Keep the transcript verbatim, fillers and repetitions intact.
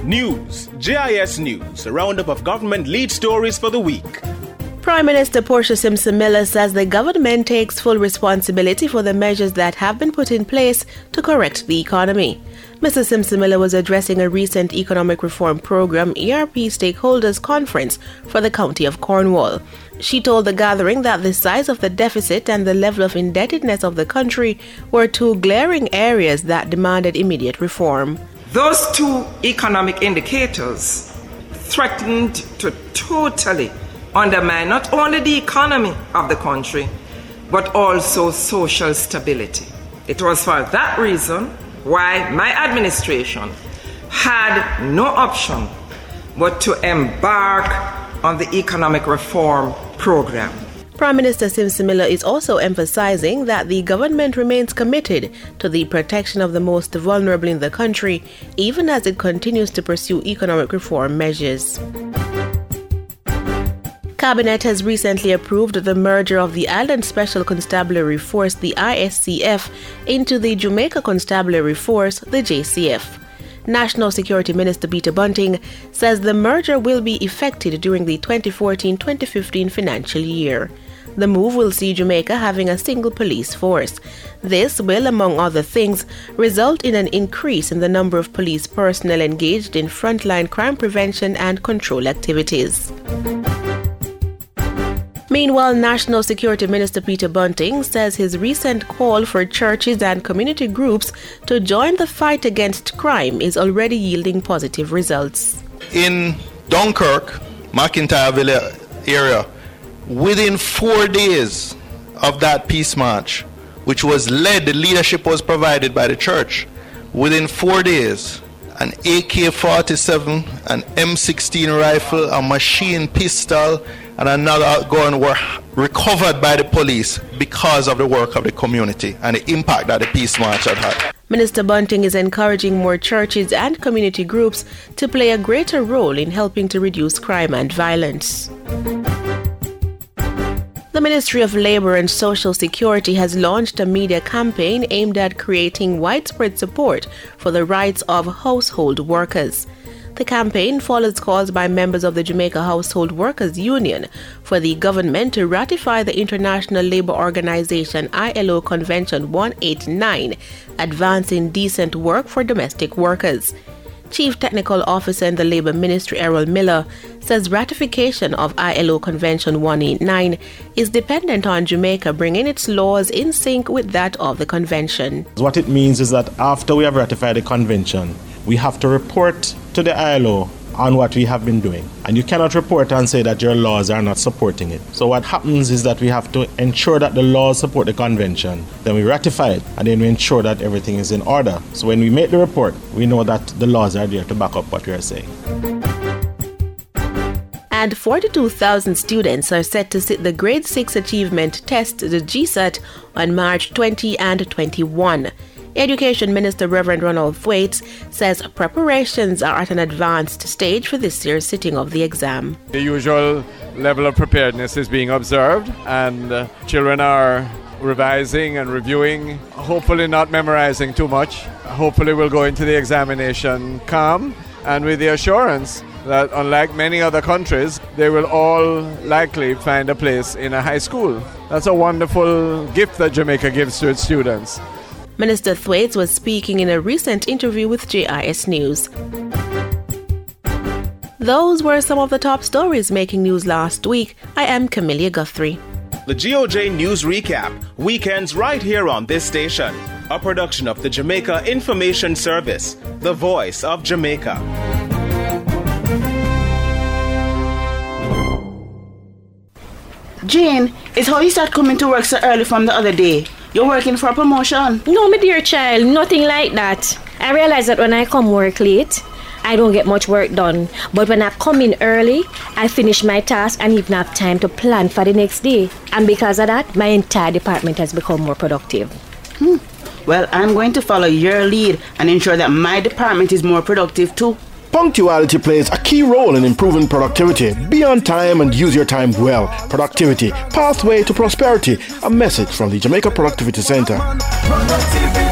News, J I S News, a roundup of government lead stories for the week. Prime Minister Portia Simpson Miller says the government takes full responsibility for the measures that have been put in place to correct the economy. Mister Simpson Miller was addressing a recent economic reform program E R P stakeholders conference for the county of Cornwall. She told the gathering that the size of the deficit and the level of indebtedness of the country were two glaring areas that demanded immediate reform. Those two economic indicators threatened to totally undermine not only the economy of the country, but also social stability. It was for that reason why my administration had no option but to embark on the economic reform program. Prime Minister Simpson Miller is also emphasizing that the government remains committed to the protection of the most vulnerable in the country, even as it continues to pursue economic reform measures. Cabinet has recently approved the merger of the Island Special Constabulary Force, the I S C F, into the Jamaica Constabulary Force, the J C F. National Security Minister Peter Bunting says the merger will be effected during the twenty fourteen twenty fifteen financial year. The move will see Jamaica having a single police force. This will, among other things, result in an increase in the number of police personnel engaged in frontline crime prevention and control activities. Meanwhile, National Security Minister Peter Bunting says his recent call for churches and community groups to join the fight against crime is already yielding positive results. In Dunkirk, McIntyre area, within four days of that peace march, which was led, the leadership was provided by the church, within four days, an A K forty-seven, an M sixteen rifle, a machine pistol, and another gun were recovered by the police because of the work of the community and the impact that the peace march had had. Minister Bunting is encouraging more churches and community groups to play a greater role in helping to reduce crime and violence. The Ministry of Labour and Social Security has launched a media campaign aimed at creating widespread support for the rights of household workers. The campaign follows calls by members of the Jamaica Household Workers Union for the government to ratify the International Labour Organization I L O Convention one eighty-nine, advancing decent work for domestic workers. Chief Technical Officer in the Labour Ministry, Errol Miller, says ratification of I L O Convention one eighty-nine is dependent on Jamaica bringing its laws in sync with that of the convention. What it means is that after we have ratified the convention, we have to report to the I L O on what we have been doing. And you cannot report and say that your laws are not supporting it. So what happens is that we have to ensure that the laws support the convention. Then we ratify it, and then we ensure that everything is in order. So when we make the report, we know that the laws are there to back up what we are saying. And forty-two thousand students are set to sit the Grade six Achievement Test, the G S A T, on March twentieth and twenty-first. Education Minister Reverend Ronald Thwaites says preparations are at an advanced stage for this year's sitting of the exam. The usual level of preparedness is being observed, and uh, children are revising and reviewing, hopefully not memorizing too much. Hopefully we'll go into the examination calm and with the assurance that unlike many other countries, they will all likely find a place in a high school. That's a wonderful gift that Jamaica gives to its students. Minister Thwaites was speaking in a recent interview with J I S News. Those were some of the top stories making news last week. I am Camellia Guthrie. The G O J News Recap, weekends right here on this station. A production of the Jamaica Information Service, the voice of Jamaica. Jane, it's how you start coming to work so early from the other day. You're working for a promotion. No, my dear child, nothing like that. I realize that when I come work late, I don't get much work done. But when I come in early, I finish my task and even have time to plan for the next day. And because of that, my entire department has become more productive. Hmm. Well, I'm going to follow your lead and ensure that my department is more productive too. Punctuality plays a key role in improving productivity. Be on time and use your time well. Productivity, pathway to prosperity. A message from the Jamaica Productivity Center.